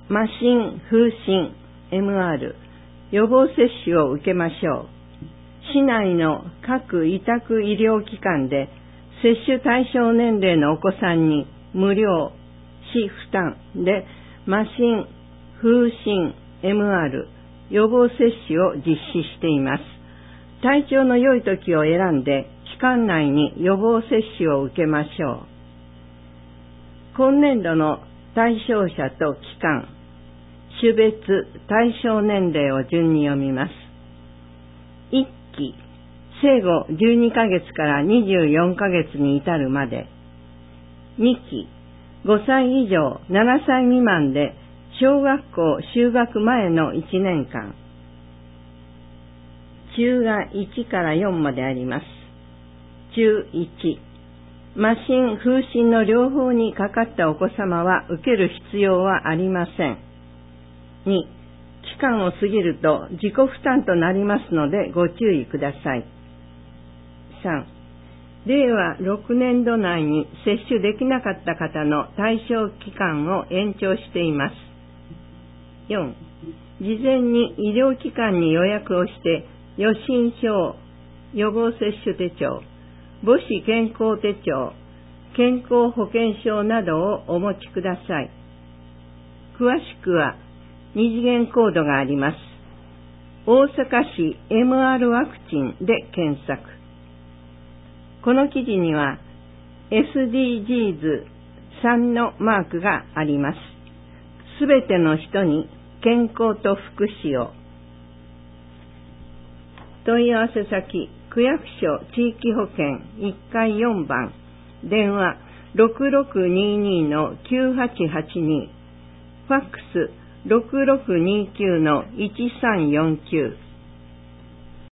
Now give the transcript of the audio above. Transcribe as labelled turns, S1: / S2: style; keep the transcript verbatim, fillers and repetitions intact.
S1: 麻疹、風疹、エムアール、予防接種を受けましょう。市内の各委託医療機関で接種対象年齢のお子さんに無料、市負担で麻疹、風疹、エムアール、予防接種を実施しています。体調の良い時を選んで期間内に予防接種を受けましょう。今年度の対象者と期間、種別対象年齢を順に読みます。いっき、生後じゅうにかげつからにじゅうよんかげつに至るまで。にき、ごさい以上ななさい未満で小学校就学前のいちねんかん。中がいちからよんまであります。中いち、麻疹、風疹の両方にかかったお子様は受ける必要はありません。に、期間を過ぎると自己負担となりますのでご注意ください。さん、れいわろくねんど内に接種できなかった方の対象期間を延長しています。よん、事前に医療機関に予約をして予診票、予防接種手帳、母子健康手帳、健康保険証などをお持ちください。詳しくは二次元コードがあります。大阪市 エムアール ワクチンで検索。この記事には エスディージーズさん のマークがあります。すべての人に健康と福祉を。問い合わせ先、区役所地域保険いっかいよんばん、電話 ろくろくにーにーのきゅうはちはちに、ファックス ろくろくにーきゅうのいちさんよんきゅう。